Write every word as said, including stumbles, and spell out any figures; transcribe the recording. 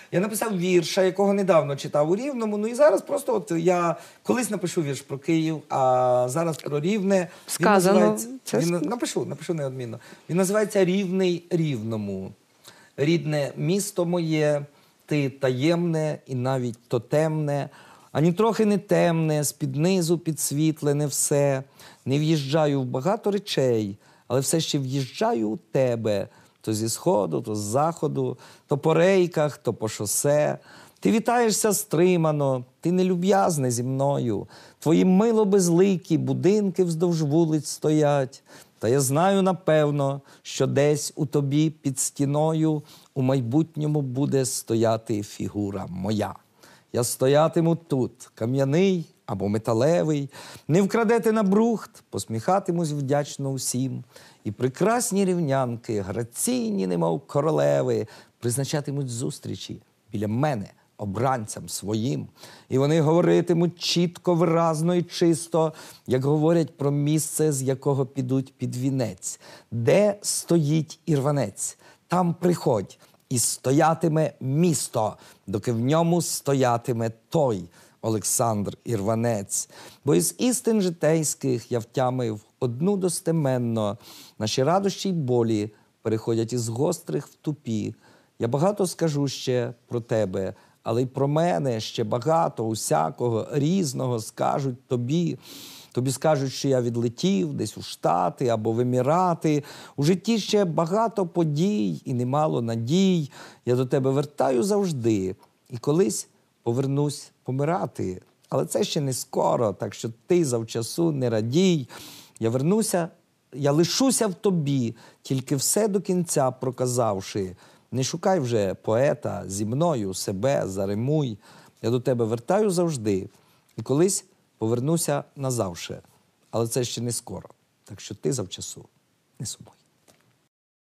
Я написав вірша, якого недавно читав у Рівному. Ну і зараз просто от я колись напишу вірш про Київ, а зараз про Рівне. Сказано. Він називається, Це він, ск- напишу, напишу неодмінно. Він називається «Рівний Рівному». Рідне місто моє, ти таємне і навіть тотемне, ані трохи не темне, з-під низу підсвітлене все. Не в'їжджаю в багато речей, але все ще в'їжджаю у тебе. То зі сходу, то з заходу, то по рейках, то по шосе. Ти вітаєшся стримано, ти нелюб'язний зі мною. Твої мило безликі будинки вздовж вулиць стоять. Та я знаю, напевно, що десь у тобі під стіною у майбутньому буде стояти фігура моя. Я стоятиму тут, кам'яний або металевий, не вкрадете на брухт, посміхатимусь вдячно усім. І прекрасні рівнянки, граційні, немов королеви, призначатимуть зустрічі біля мене, обранцям своїм. І вони говоритимуть чітко, виразно і чисто, як говорять про місце, з якого підуть під вінець. Де стоїть ірванець, там приходь, і стоятиме місто, доки в ньому стоятиме той Олександр Ірванець. Бо із істин житейських я втямив одну достеменно. Наші радощі й болі переходять із гострих в тупі. Я багато скажу ще про тебе, але й про мене ще багато усякого різного скажуть тобі. Тобі скажуть, що я відлетів десь у Штати або в Емірати. У житті ще багато подій і немало надій. Я до тебе вертаю завжди. І колись повернусь помирати. Але це ще не скоро, так що ти завчасу не радій. Я вернуся, я лишуся в тобі, тільки все до кінця проказавши. Не шукай вже поета, зі мною себе заримуй. Я до тебе вертаю завжди. І колись повернуся назавше. Але це ще не скоро. Так що ти завчасу не сумуй.